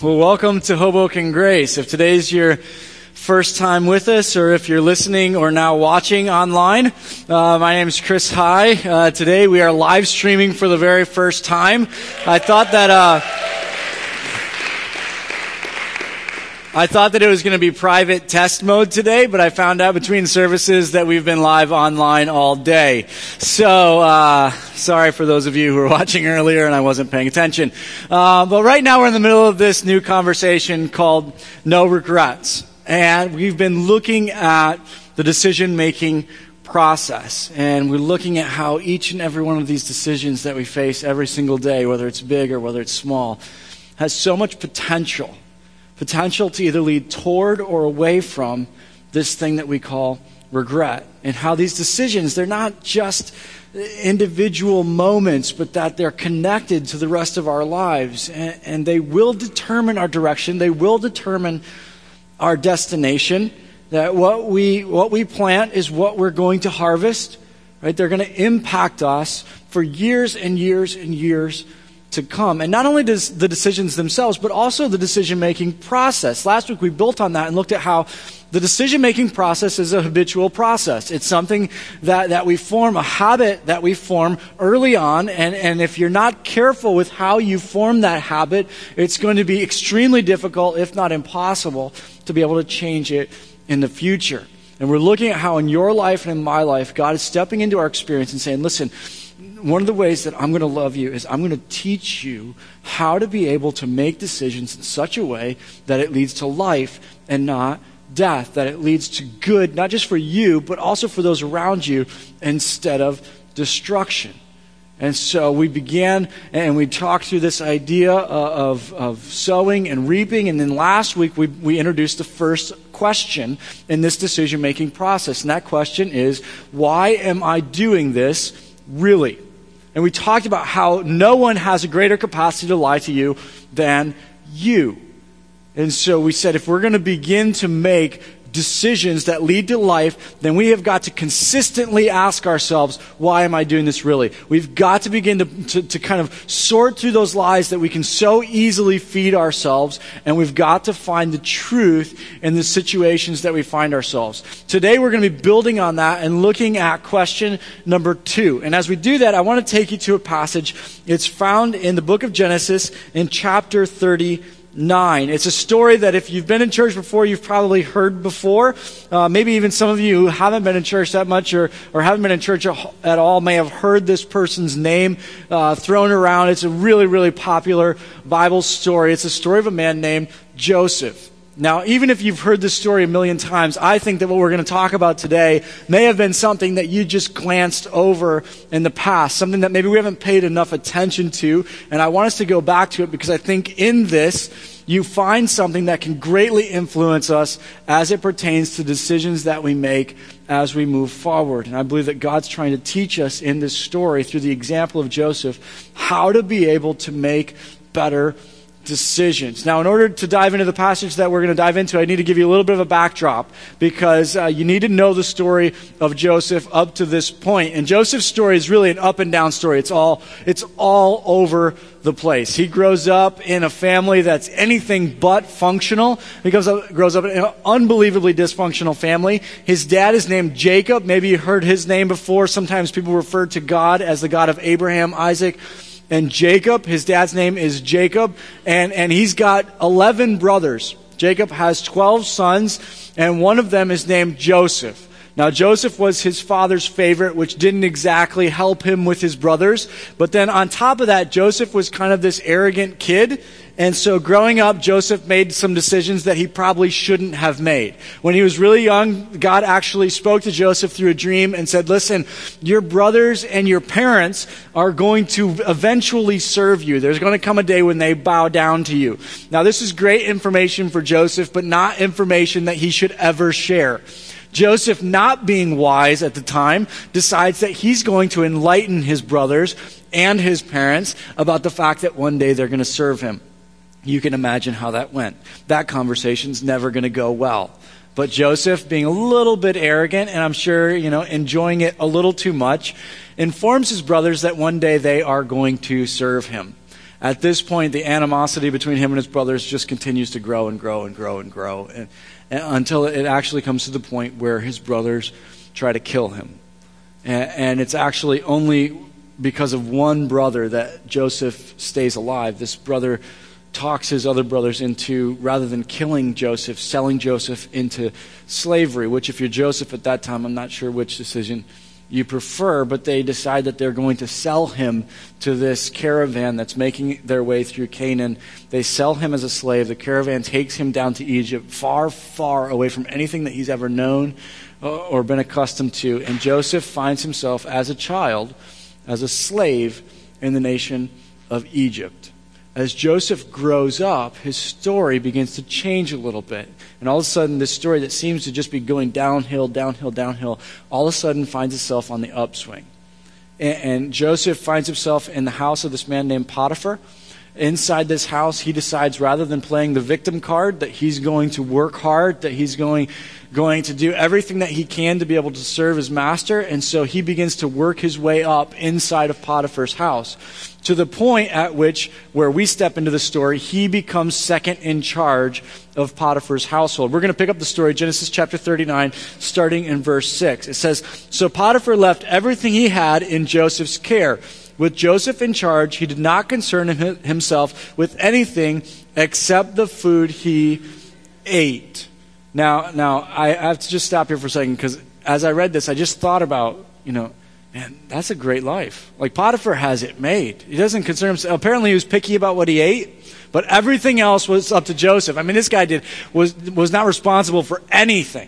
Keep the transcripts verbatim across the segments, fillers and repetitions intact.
Well, welcome to Hoboken Grace. If today's your first time with us, or if you're listening or now watching online, uh, my name is Chris High. Uh, today we are live streaming for the very first time. I thought that uh, I thought that it was going to be private test mode today, but I found out between services that we've been live online all day. So, uh, sorry for those of you who were watching earlier and I wasn't paying attention. Uh, but right now we're in the middle of this new conversation called No Regrets. And we've been looking at the decision-making process. And we're looking at how each and every one of these decisions that we face every single day, whether it's big or whether it's small, has so much potential. Potential to either lead toward or away from this thing that we call regret. And how these decisions, they're not just individual moments, but that they're connected to the rest of our lives. And, and they will determine our direction. They will determine our destination. That what we what we plant is what we're going to harvest. Right? They're going to impact us for years and years and years to come. And not only does the decisions themselves, but also the decision-making process. Last week we built on that and looked at how the decision-making process is a habitual process. It's something that, that we form, a habit that we form early on, and, and if you're not careful with how you form that habit, it's going to be extremely difficult, if not impossible, to be able to change it in the future. And we're looking at how in your life and in my life, God is stepping into our experience and saying, listen, one of the ways that I'm going to love you is I'm going to teach you how to be able to make decisions in such a way that it leads to life and not death, that it leads to good, not just for you, but also for those around you instead of destruction. And so we began and we talked through this idea of, of sowing and reaping. And then last week we, we introduced the first question in this decision-making process. And that question is, why am I doing this really? And we talked about how no one has a greater capacity to lie to you than you. And so we said if we're going to begin to make decisions that lead to life, then we have got to consistently ask ourselves, why am I doing this really? We've got to begin to, to, to kind of sort through those lies that we can so easily feed ourselves, and we've got to find the truth in the situations that we find ourselves. Today we're going to be building on that and looking at question number two. And as we do that, I want to take you to a passage. It's found in the book of Genesis in chapter thirty-nine. It's a story that if you've been in church before, you've probably heard before. Uh, maybe even some of you who haven't been in church that much or, or haven't been in church at all may have heard this person's name uh, thrown around. It's a really, really popular Bible story. It's a story of a man named Joseph. Now, even if you've heard this story a million times, I think that what we're going to talk about today may have been something that you just glanced over in the past, something that maybe we haven't paid enough attention to, and I want us to go back to it because I think in this, you find something that can greatly influence us as it pertains to decisions that we make as we move forward. And I believe that God's trying to teach us in this story, through the example of Joseph, how to be able to make better decisions. Now, in order to dive into the passage that we're going to dive into, I need to give you a little bit of a backdrop because uh, you need to know the story of Joseph up to this point. And Joseph's story is really an up and down story. It's all it's all over the place. He grows up in a family that's anything but functional. He grows up, grows up in an unbelievably dysfunctional family. His dad is named Jacob. Maybe you heard his name before. Sometimes people refer to God as the God of Abraham, Isaac, and Jacob. His dad's name is Jacob, and, and he's got eleven brothers. Jacob has twelve sons, and one of them is named Joseph. Now, Joseph was his father's favorite, which didn't exactly help him with his brothers. But then on top of that, Joseph was kind of this arrogant kid. And so growing up, Joseph made some decisions that he probably shouldn't have made. When he was really young, God actually spoke to Joseph through a dream and said, listen, your brothers and your parents are going to eventually serve you. There's going to come a day when they bow down to you. Now, this is great information for Joseph, but not information that he should ever share. Joseph, not being wise at the time, decides that he's going to enlighten his brothers and his parents about the fact that one day they're going to serve him. You can imagine how that went. That conversation's never going to go well. But Joseph, being a little bit arrogant, and I'm sure, you know, enjoying it a little too much, informs his brothers that one day they are going to serve him. At this point, the animosity between him and his brothers just continues to grow and grow and grow and grow and, and until it actually comes to the point where his brothers try to kill him. And, and it's actually only because of one brother that Joseph stays alive. This brother talks his other brothers into, rather than killing Joseph, selling Joseph into slavery, which if you're Joseph at that time, I'm not sure which decision you prefer, but they decide that they're going to sell him to this caravan that's making their way through Canaan. They sell him as a slave. The caravan takes him down to Egypt, far, far away from anything that he's ever known or been accustomed to. And Joseph finds himself as a child, as a slave in the nation of Egypt. As Joseph grows up, his story begins to change a little bit. And all of a sudden, this story that seems to just be going downhill, downhill, downhill, all of a sudden finds itself on the upswing. And, and Joseph finds himself in the house of this man named Potiphar. Inside this house, he decides rather than playing the victim card, that he's going to work hard, that he's going, going to do everything that he can to be able to serve his master. And so he begins to work his way up inside of Potiphar's house, to the point at which, where we step into the story, he becomes second in charge of Potiphar's household. We're going to pick up the story, Genesis chapter thirty-nine, starting in verse six. It says, "So Potiphar left everything he had in Joseph's care. With Joseph in charge, he did not concern him, himself with anything except the food he ate." Now, now I have to just stop here for a second, because as I read this, I just thought about, you know, man, that's a great life. Like, Potiphar has it made. He doesn't concern himself. Apparently, he was picky about what he ate, but everything else was up to Joseph. I mean, this guy did was was not responsible for anything.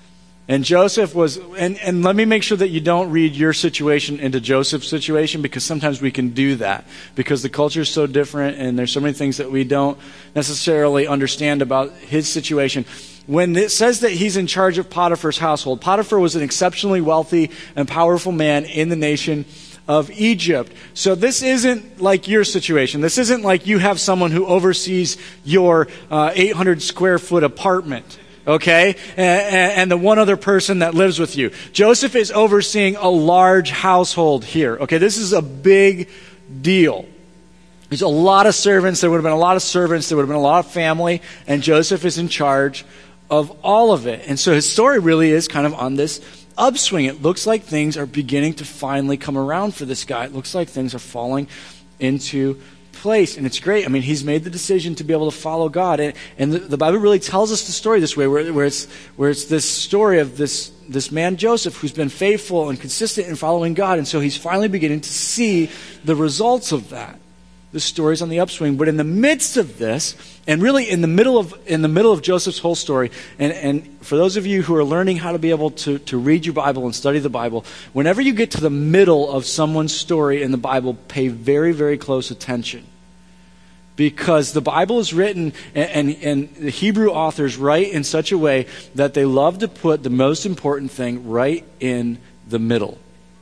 And Joseph was, and, and let me make sure that you don't read your situation into Joseph's situation, because sometimes we can do that, because the culture is so different and there's so many things that we don't necessarily understand about his situation. When it says that he's in charge of Potiphar's household, Potiphar was an exceptionally wealthy and powerful man in the nation of Egypt. So this isn't like your situation. This isn't like you have someone who oversees your uh, eight hundred square foot apartment. Okay? And, and the one other person that lives with you. Joseph is overseeing a large household here. Okay? This is a big deal. There's a lot of servants. There would have been a lot of servants. There would have been a lot of family. And Joseph is in charge of all of it. And so his story really is kind of on this upswing. It looks like things are beginning to finally come around for this guy. It looks like things are falling into place, and it's great. I mean, he's made the decision to be able to follow God, and, and the, the Bible really tells us the story this way, where, where it's where it's this story of this this man Joseph who's been faithful and consistent in following God, and so he's finally beginning to see the results of that. The story's on the upswing, but in the midst of this, and really in the middle of in the middle of Joseph's whole story, and, and for those of you who are learning how to be able to, to read your Bible and study the Bible, whenever you get to the middle of someone's story in the Bible, pay very, very close attention. Because the Bible is written, and, and, and the Hebrew authors write in such a way that they love to put the most important thing right in the middle.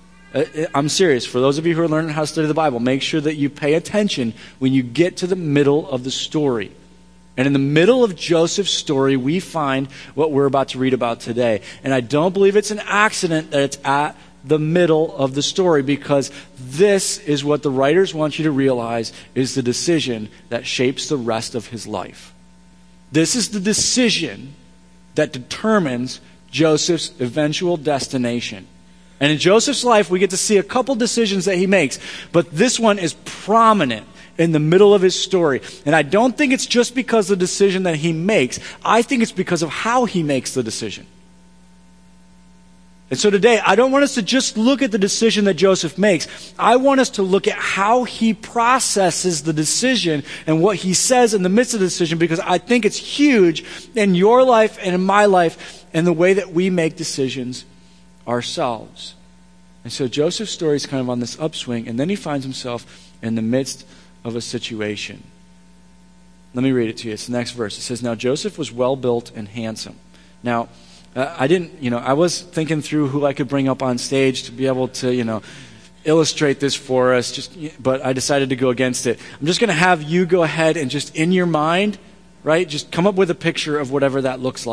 I'm serious. For those of you who are learning how to study the Bible, make sure that you pay attention when you get to the middle of the story. And in the middle of Joseph's story, we find what we're about to read about today. And I don't believe it's an accident that it's at the middle of the story, because this is what the writers want you to realize is the decision that shapes the rest of his life. This is the decision that determines Joseph's eventual destination. And in Joseph's life, we get to see a couple decisions that he makes, but this one is prominent in the middle of his story. And I don't think it's just because of the decision that he makes. I think it's because of how he makes the decision. And so today, I don't want us to just look at the decision that Joseph makes. I want us to look at how he processes the decision and what he says in the midst of the decision, because I think it's huge in your life and in my life and the way that we make decisions ourselves. And so Joseph's story is kind of on this upswing, and then he finds himself in the midst of a situation. Let me read it to you. It's the next verse. It says, "Now Joseph was well built and handsome." Now, Uh, I didn't, you know, I was thinking through who I could bring up on stage to be able to, you know, illustrate this for us, just, but I decided to go against it. I'm just going to have you go ahead and just in your mind, right, just come up with a picture of whatever that looks like.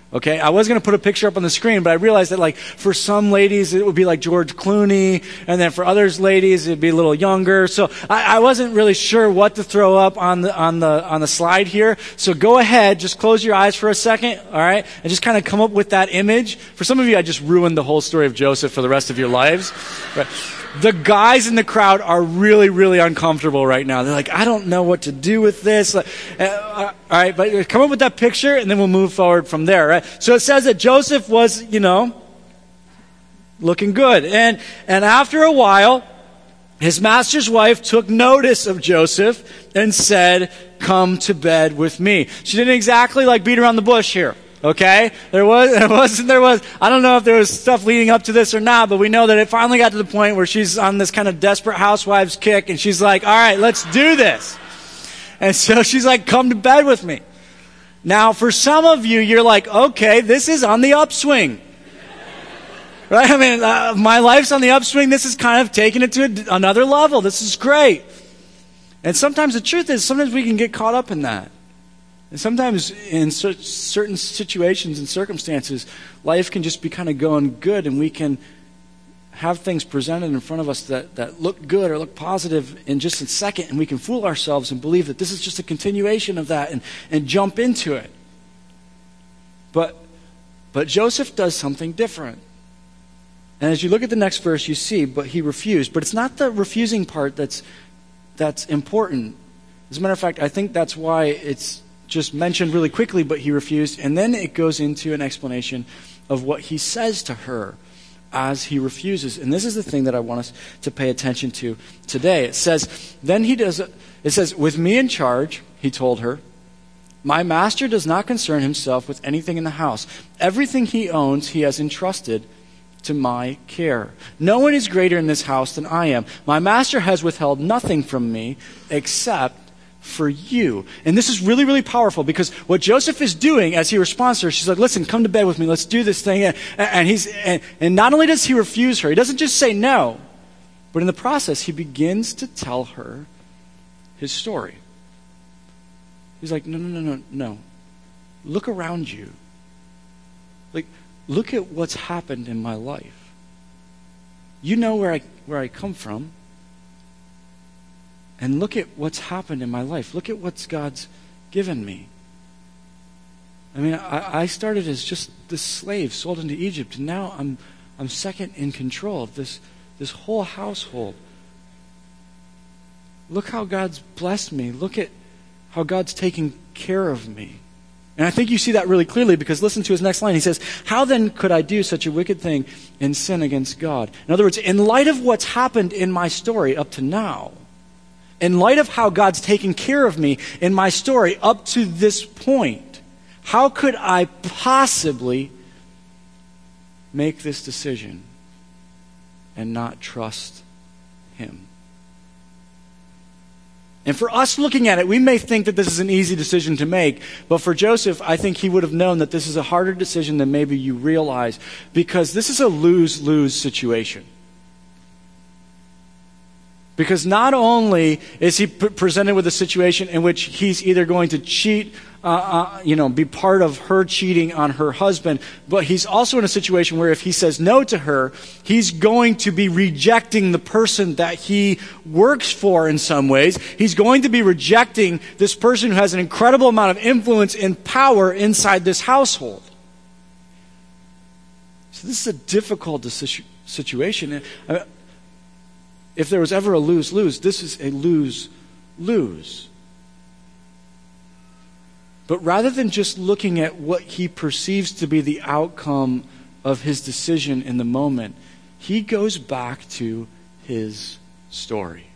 Okay, I was going to put a picture up on the screen, but I realized that like for some ladies it would be like George Clooney, and then for others ladies it'd be a little younger. So I, I wasn't really sure what to throw up on the on the on the slide here. So go ahead, just close your eyes for a second, all right, and just kind of come up with that image. For some of you, I just ruined the whole story of Joseph for the rest of your lives. But the guys in the crowd are really, really uncomfortable right now. They're like, I don't know what to do with this. Uh, uh, all right, but come up with that picture, and then we'll move forward from there. Right? So it says that Joseph was, you know, looking good. And, and after a while, his master's wife took notice of Joseph and said, come to bed with me. She didn't exactly like beat around the bush here. Okay? There was, there was, there was, I don't know if there was stuff leading up to this or not, but we know that it finally got to the point where she's on this kind of desperate housewives kick, and she's like, all right, let's do this. And so she's like, come to bed with me. Now, for some of you, you're like, okay, this is on the upswing. Right? I mean, uh, my life's on the upswing. This is kind of taking it to another level. This is great. And sometimes the truth is, sometimes we can get caught up in that. And sometimes in certain situations and circumstances, life can just be kind of going good, and we can have things presented in front of us that, that look good or look positive in just a second, and we can fool ourselves and believe that this is just a continuation of that and, and jump into it. But, but Joseph does something different. And as you look at the next verse, you see, but he refused. But it's not the refusing part that's, that's important. As a matter of fact, I think that's why it's just mentioned really quickly, but he refused. And then it goes into an explanation of what he says to her as he refuses. And this is the thing that I want us to pay attention to today. It says, then he does, it says, with me in charge, he told her, my master does not concern himself with anything in the house. Everything he owns, he has entrusted to my care. No one is greater in this house than I am. My master has withheld nothing from me except for you. And this is really, really powerful, because what Joseph is doing as he responds to her, she's like, listen, come to bed with me. Let's do this thing. And, and he's and, and not only does he refuse her, he doesn't just say no, but in the process, he begins to tell her his story. He's like, no, no, no, no, no. Look around you. Like, look at what's happened in my life. You know where I where I come from. And look at what's happened in my life. Look at what God's given me. I mean, I, I started as just this slave sold into Egypt, and now I'm I'm second in control of this, this whole household. Look how God's blessed me. Look at how God's taking care of me. And I think you see that really clearly, because listen to his next line. He says, how then could I do such a wicked thing and sin against God? In other words, in light of what's happened in my story up to now, in light of how God's taken care of me in my story up to this point, how could I possibly make this decision and not trust him? And for us looking at it, we may think that this is an easy decision to make, but for Joseph, I think he would have known that this is a harder decision than maybe you realize, because this is a lose-lose situation. Because not only is he p- presented with a situation in which he's either going to cheat, uh, uh, you know, be part of her cheating on her husband, but he's also in a situation where if he says no to her, he's going to be rejecting the person that he works for in some ways. He's going to be rejecting this person who has an incredible amount of influence and power inside this household. So this is a difficult situ- situation. I mean, if there was ever a lose-lose, this is a lose-lose. But rather than just looking at what he perceives to be the outcome of his decision in the moment, he goes back to his story.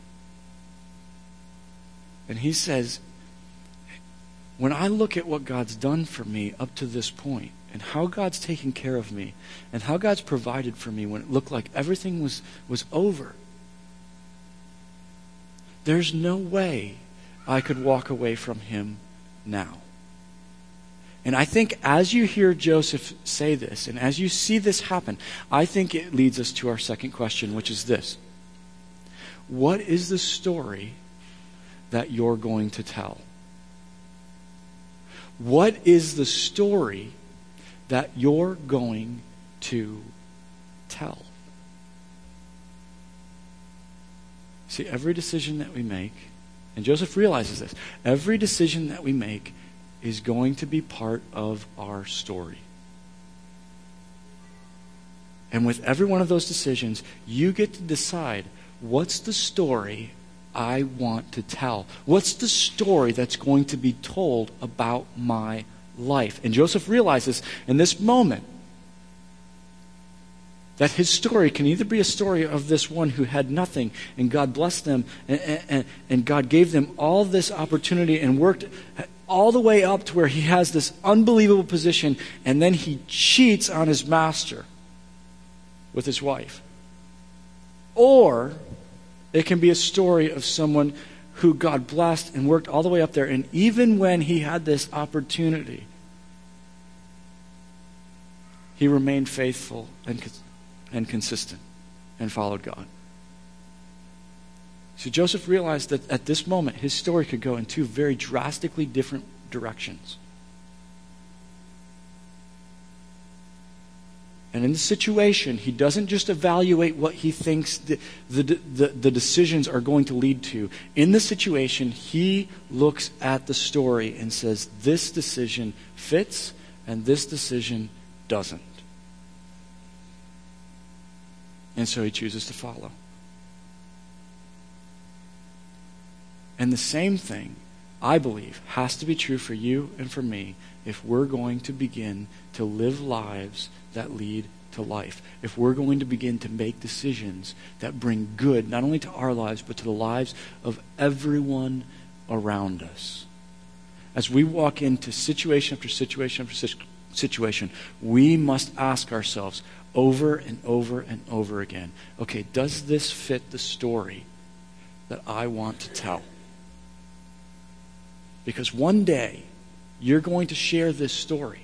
And he says, when I look at what God's done for me up to this point, and how God's taken care of me, and how God's provided for me when it looked like everything was, was over, there's no way I could walk away from him now. And I think as you hear Joseph say this, and as you see this happen, I think it leads us to our second question, which is this. What is the story that you're going to tell? What is the story that you're going to tell. See, every decision that we make, and Joseph realizes this, every decision that we make is going to be part of our story. And with every one of those decisions, you get to decide, what's the story I want to tell? What's the story that's going to be told about my life? And Joseph realizes in this moment that his story can either be a story of this one who had nothing, and God blessed them, and, and, and God gave them all this opportunity and worked all the way up to where he has this unbelievable position, and then he cheats on his master with his wife. Or it can be a story of someone who God blessed and worked all the way up there, and even when he had this opportunity, he remained faithful and and consistent and followed God. So Joseph realized that at this moment, his story could go in two very drastically different directions. And in this situation, he doesn't just evaluate what he thinks the, the, the, the decisions are going to lead to. In the situation, he looks at the story and says, this decision fits and this decision doesn't. And so he chooses to follow. And the same thing, I believe, has to be true for you and for me if we're going to begin to live lives that lead to life. If we're going to begin to make decisions that bring good, not only to our lives, but to the lives of everyone around us. As we walk into situation after situation after situation, we must ask ourselves over and over and over again, okay, does this fit the story that I want to tell? Because one day, you're going to share this story.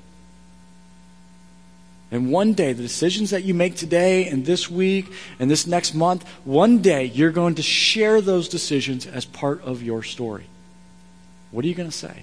And one day, the decisions that you make today and this week and this next month, one day you're going to share those decisions as part of your story. What are you going to say?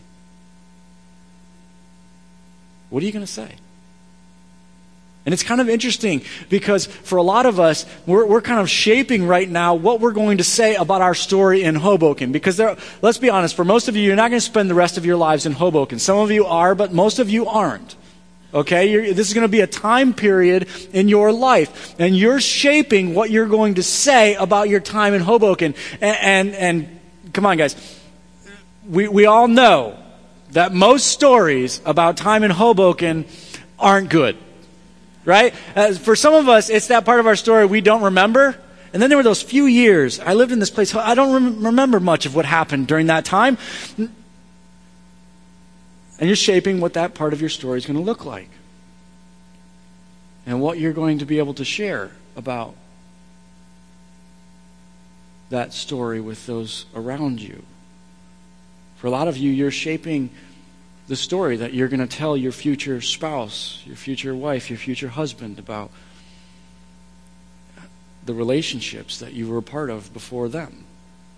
What are you going to say? And it's kind of interesting because for a lot of us, we're, we're kind of shaping right now what we're going to say about our story in Hoboken. Because there, let's be honest, for most of you, you're not going to spend the rest of your lives in Hoboken. Some of you are, but most of you aren't. Okay? You're, this is going to be a time period in your life. And you're shaping what you're going to say about your time in Hoboken. And, and, and come on, guys. We, we all know that most stories about time in Hoboken aren't good. Right? Uh, for some of us, it's that part of our story we don't remember. And then there were those few years. I lived in this place. I don't rem- remember much of what happened during that time. And you're shaping what that part of your story is going to look like. And what you're going to be able to share about that story with those around you. For a lot of you, you're shaping the story that you're going to tell your future spouse, your future wife, your future husband about the relationships that you were a part of before them.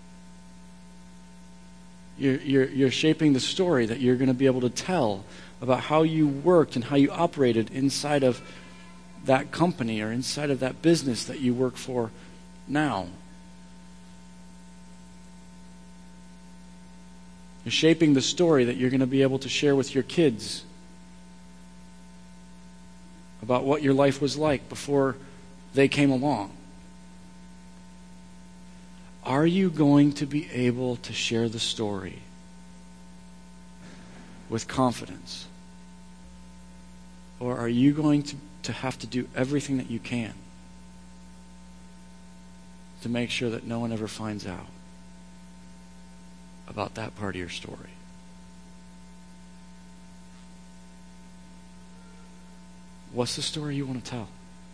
You're, you're, you're shaping the story that you're going to be able to tell about how you worked and how you operated inside of that company or inside of that business that you work for now. You're shaping the story that you're going to be able to share with your kids about what your life was like before they came along. Are you going to be able to share the story with confidence? Or are you going to, to have to do everything that you can to make sure that no one ever finds out about that part of your story? What's the story you want to tell?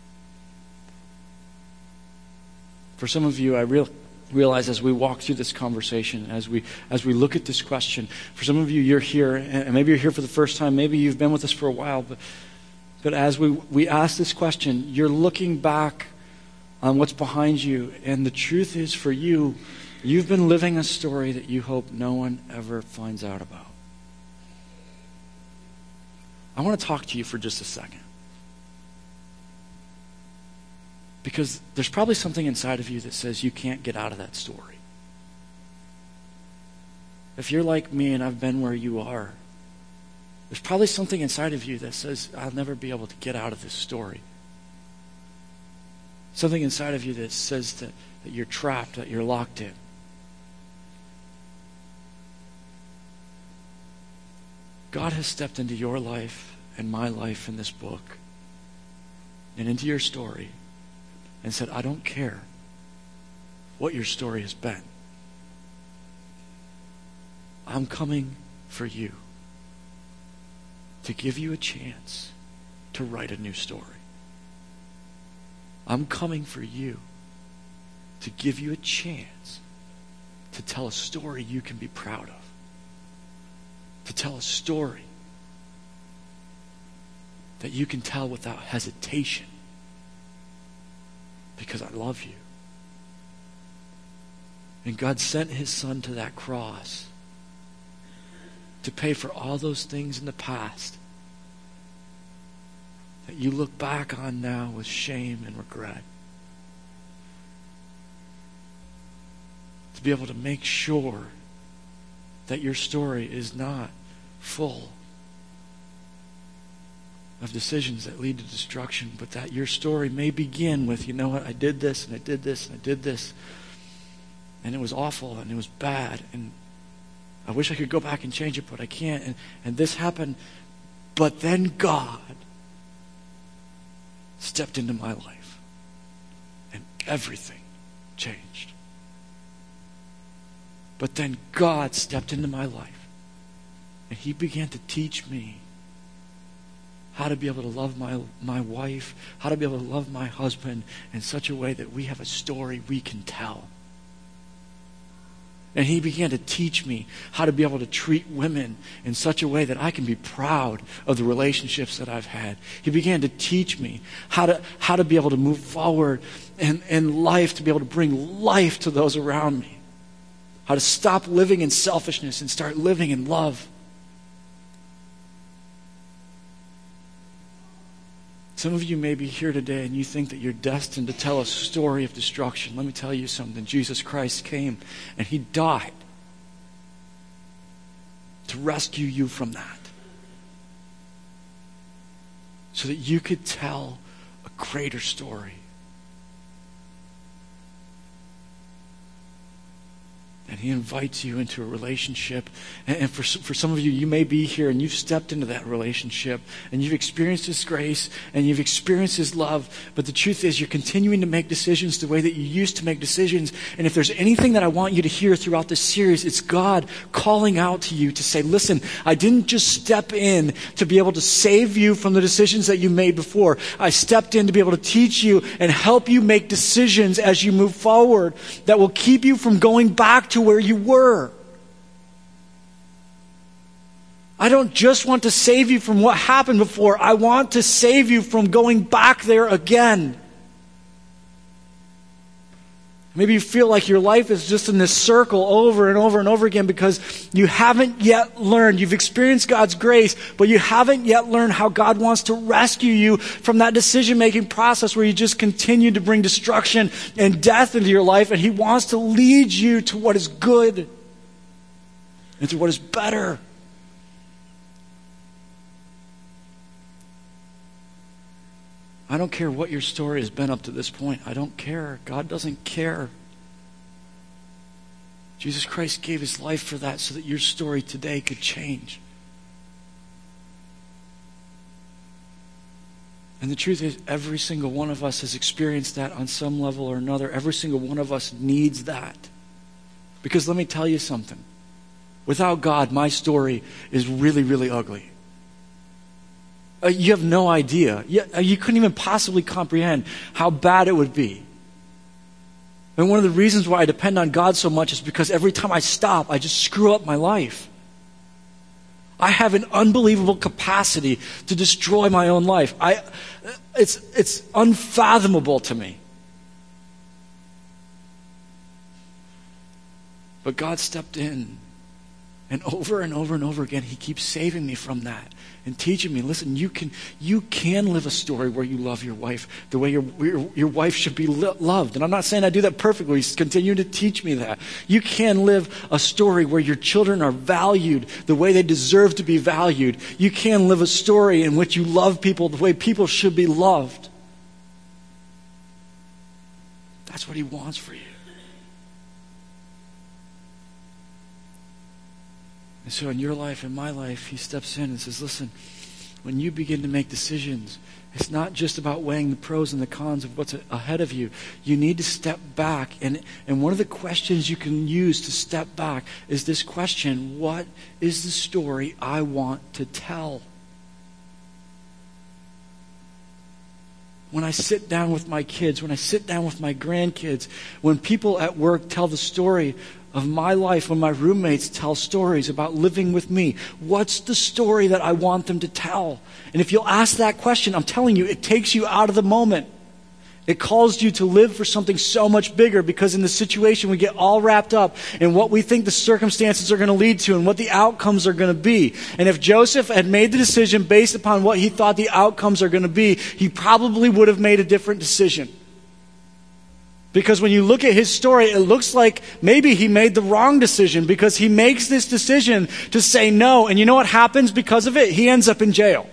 For some of you, I real, realize as we walk through this conversation, as we as we look at this question, for some of you, you're here, and maybe you're here for the first time, maybe you've been with us for a while, but but as we, we ask this question, you're looking back on what's behind you, and the truth is for you, you've been living a story that you hope no one ever finds out about. I want to talk to you for just a second. Because there's probably something inside of you that says you can't get out of that story. If you're like me and I've been where you are, there's probably something inside of you that says, I'll never be able to get out of this story. Something inside of you that says that, that you're trapped, that you're locked in. God has stepped into your life and my life in this book and into your story and said, I don't care what your story has been. I'm coming for you to give you a chance to write a new story. I'm coming for you to give you a chance to tell a story you can be proud of. To tell a story that you can tell without hesitation. Because I love you. And God sent his son to that cross to pay for all those things in the past that you look back on now with shame and regret. To be able to make sure that your story is not full of decisions that lead to destruction, but that your story may begin with, you know what, I did this and I did this and I did this and it was awful and it was bad and I wish I could go back and change it, but I can't, and, and this happened, but then God stepped into my life and everything changed. But then God stepped into my life and he began to teach me how to be able to love my, my wife, how to be able to love my husband in such a way that we have a story we can tell. And he began to teach me how to be able to treat women in such a way that I can be proud of the relationships that I've had. He began to teach me how to how to be able to move forward in, in life, to be able to bring life to those around me. How to stop living in selfishness and start living in love. Some of you may be here today and you think that you're destined to tell a story of destruction. Let me tell you something. Jesus Christ came and he died to rescue you from that. So that you could tell a greater story. And he invites you into a relationship. And for, for some of you, you may be here and you've stepped into that relationship and you've experienced his grace and you've experienced his love. But the truth is you're continuing to make decisions the way that you used to make decisions. And if there's anything that I want you to hear throughout this series, it's God calling out to you to say, listen, I didn't just step in to be able to save you from the decisions that you made before. I stepped in to be able to teach you and help you make decisions as you move forward that will keep you from going back to where you were. I don't just want to save you from what happened before. I want to save you from going back there again. Maybe you feel like your life is just in this circle over and over and over again because you haven't yet learned. You've experienced God's grace, but you haven't yet learned how God wants to rescue you from that decision-making process where you just continue to bring destruction and death into your life, and he wants to lead you to what is good and to what is better. I don't care what your story has been up to this point. I don't care. God doesn't care. Jesus Christ gave his life for that so that your story today could change. And the truth is, every single one of us has experienced that on some level or another. Every single one of us needs that. Because let me tell you something. Without God, my story is really, really ugly. Uh, you have no idea. You, uh, you couldn't even possibly comprehend how bad it would be. And one of the reasons why I depend on God so much is because every time I stop, I just screw up my life. I have an unbelievable capacity to destroy my own life. I, it's, it's unfathomable to me. But God stepped in And over and over and over again, he keeps saving me from that and teaching me, listen, you can you can live a story where you love your wife the way your your, your wife should be lo- loved. And I'm not saying I do that perfectly. He's continuing to teach me that. You can live a story where your children are valued the way they deserve to be valued. You can live a story in which you love people the way people should be loved. That's what he wants for you. And so in your life, in my life, he steps in and says, listen, when you begin to make decisions, it's not just about weighing the pros and the cons of what's ahead of you. You need to step back. And, and one of the questions you can use to step back is this question: what is the story I want to tell? When I sit down with my kids, when I sit down with my grandkids, when people at work tell the story of my life, when my roommates tell stories about living with me, what's the story that I want them to tell? And if you'll ask that question, I'm telling you, it takes you out of the moment. It calls you to live for something so much bigger, because in the situation we get all wrapped up in what we think the circumstances are going to lead to and what the outcomes are going to be. And if Joseph had made the decision based upon what he thought the outcomes are going to be, he probably would have made a different decision. Because when you look at his story, it looks like maybe he made the wrong decision, because he makes this decision to say no. And you know what happens because of it? He ends up in jail.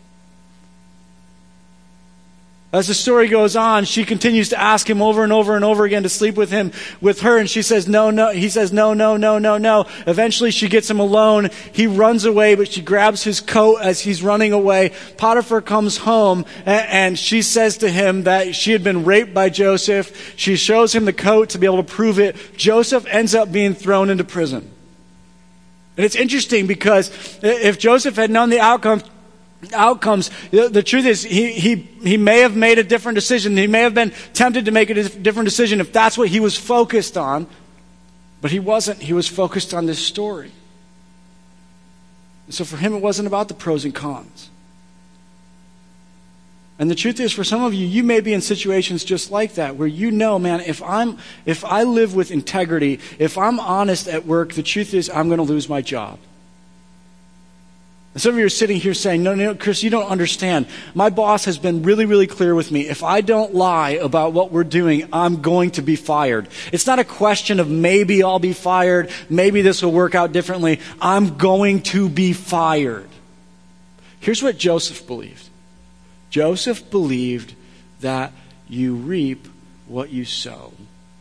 As the story goes on, she continues to ask him over and over and over again to sleep with him, with her, and she says no, no. He says no, no, no, no, no. Eventually she gets him alone. He runs away, but she grabs his coat as he's running away. Potiphar comes home, and she says to him that she had been raped by Joseph. She shows him the coat to be able to prove it. Joseph ends up being thrown into prison. And it's interesting, because if Joseph had known the outcome, outcomes, the, the truth is he, he, he may have made a different decision. He may have been tempted to make a different decision if that's what he was focused on. But he wasn't. He was focused on this story. So for him, it wasn't about the pros and cons. And the truth is, for some of you, you may be in situations just like that, where you know, man, if I'm, if I live with integrity, if I'm honest at work, the truth is I'm going to lose my job. And some of you are sitting here saying, no, no, Chris, you don't understand. My boss has been really, really clear with me. If I don't lie about what we're doing, I'm going to be fired. It's not a question of maybe I'll be fired, maybe this will work out differently. I'm going to be fired. Here's what Joseph believed. Joseph believed that you reap what you sow.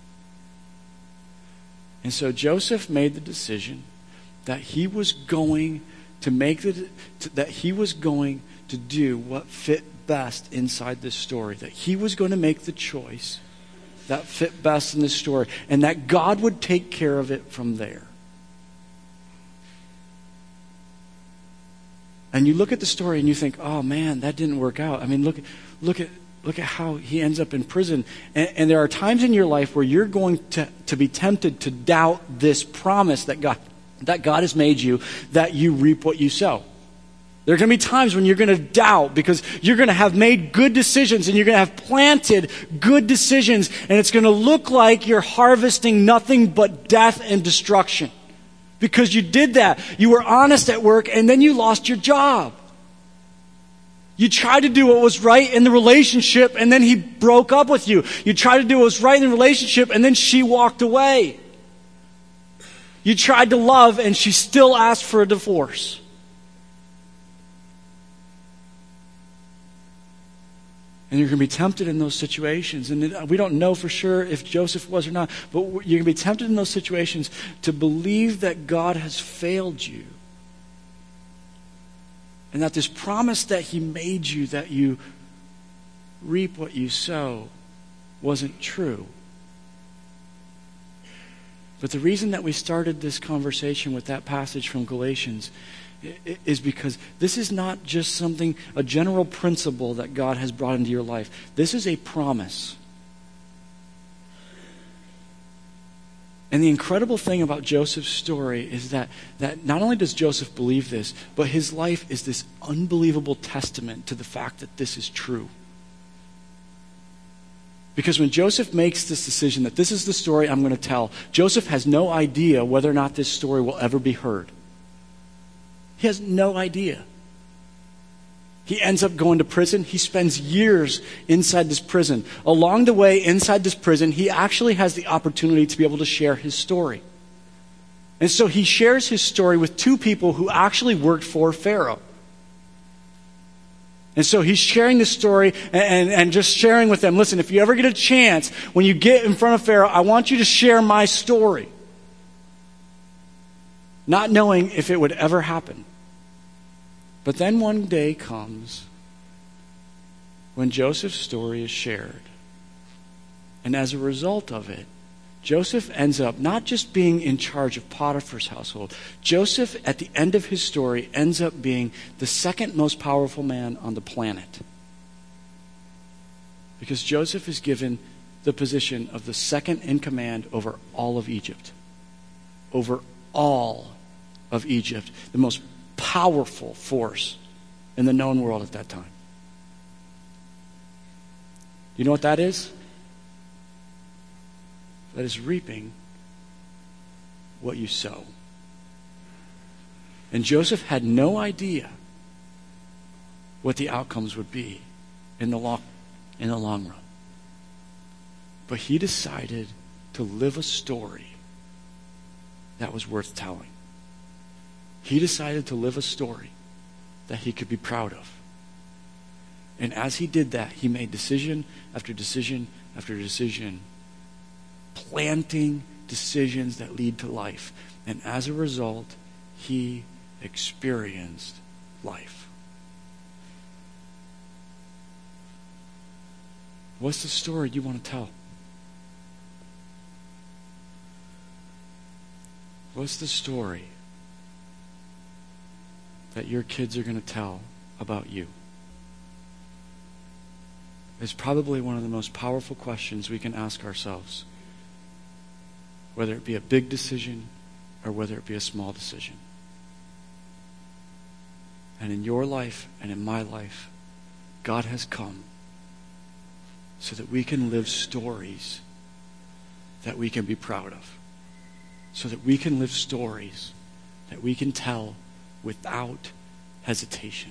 And so Joseph made the decision that he was going to make the to, that he was going to do what fit best inside this story. That he was going to make the choice that fit best in this story, and that God would take care of it from there. And you look at the story and you think, oh man, that didn't work out. I mean, look, look at look at how he ends up in prison. And, and there are times in your life where you're going to, to be tempted to doubt this promise that God that God has made you, that you reap what you sow. There are going to be times when you're going to doubt, because you're going to have made good decisions and you're going to have planted good decisions, and it's going to look like you're harvesting nothing but death and destruction. Because you did that. You were honest at work, and then you lost your job. You tried to do what was right in the relationship, and then he broke up with you. You tried to do what was right in the relationship, and then she walked away. You tried to love, and she still asked for a divorce. And you're going to be tempted in those situations. And we don't know for sure if Joseph was or not, but you're going to be tempted in those situations to believe that God has failed you. And that this promise that he made you, that you reap what you sow, wasn't true. But the reason that we started this conversation with that passage from Galatians is because this is not just something, a general principle that God has brought into your life. This is a promise. And the incredible thing about Joseph's story is that, that not only does Joseph believe this, but his life is this unbelievable testament to the fact that this is true. Because when Joseph makes this decision that this is the story I'm going to tell, Joseph has no idea whether or not this story will ever be heard. He has no idea. He ends up going to prison. He spends years inside this prison. Along the way, inside this prison, he actually has the opportunity to be able to share his story. And so he shares his story with two people who actually worked for Pharaoh. And so he's sharing this story and, and, and just sharing with them, listen, if you ever get a chance, when you get in front of Pharaoh, I want you to share my story. Not knowing if it would ever happen. But then one day comes when Joseph's story is shared. And as a result of it, Joseph ends up not just being in charge of Potiphar's household. Joseph, at the end of his story, ends up being the second most powerful man on the planet. Because Joseph is given the position of the second in command over all of Egypt. Over all of Egypt. The most powerful force in the known world at that time. You know what that is? That is reaping what you sow. And Joseph had no idea what the outcomes would be in the long, in the long run. But he decided to live a story that was worth telling. He decided to live a story that he could be proud of. And as he did that, he made decision after decision after decision, planting decisions that lead to life. And as a result, he experienced life. What's the story you want to tell? What's the story that your kids are going to tell about you? It's probably one of the most powerful questions we can ask ourselves. Whether it be a big decision or whether it be a small decision. And in your life and in my life, God has come so that we can live stories that we can be proud of. So that we can live stories that we can tell without hesitation.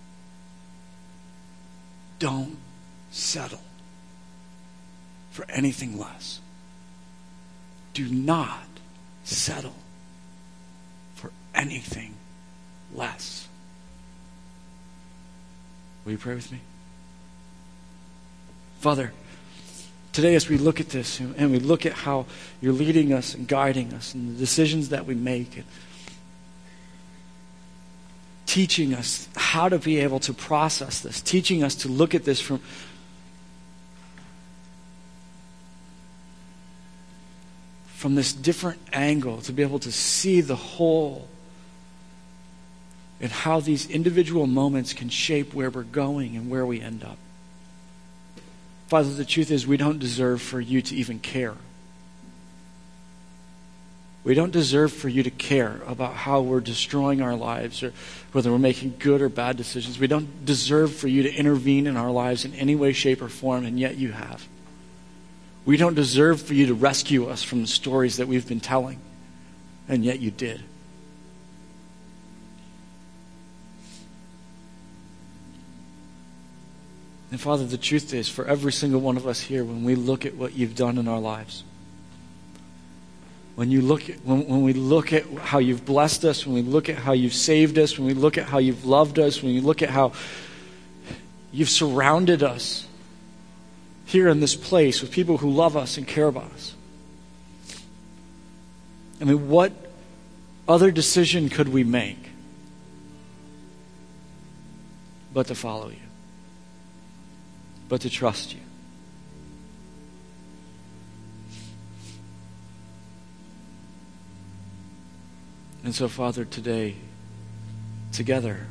Don't settle for anything less. Do not settle for anything less. Will you pray with me? Father, today as we look at this and we look at how you're leading us and guiding us and the decisions that we make and teaching us how to be able to process this, teaching us to look at this from from this different angle, to be able to see the whole and how these individual moments can shape where we're going and where we end up. Father, the truth is we don't deserve for you to even care. We don't deserve for you to care about how we're destroying our lives or whether we're making good or bad decisions. We don't deserve for you to intervene in our lives in any way, shape, or form, and yet you have. We don't deserve for you to rescue us from the stories that we've been telling, and yet you did. And Father, the truth is, for every single one of us here, when we look at what you've done in our lives, when you look at, when, when we look at how you've blessed us, when we look at how you've saved us, when we look at how you've loved us, when we look at how you've surrounded us here in this place with people who love us and care about us. I mean, what other decision could we make but to follow you? But to trust you? And so, Father, today, together,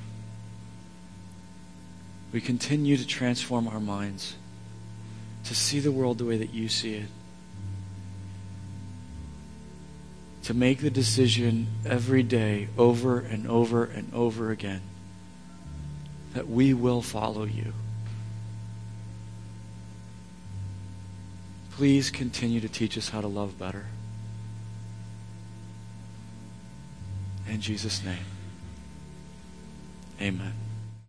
we continue to transform our minds to see the world the way that you see it. To make the decision every day over and over and over again that we will follow you. Please continue to teach us how to love better. In Jesus' name, Amen.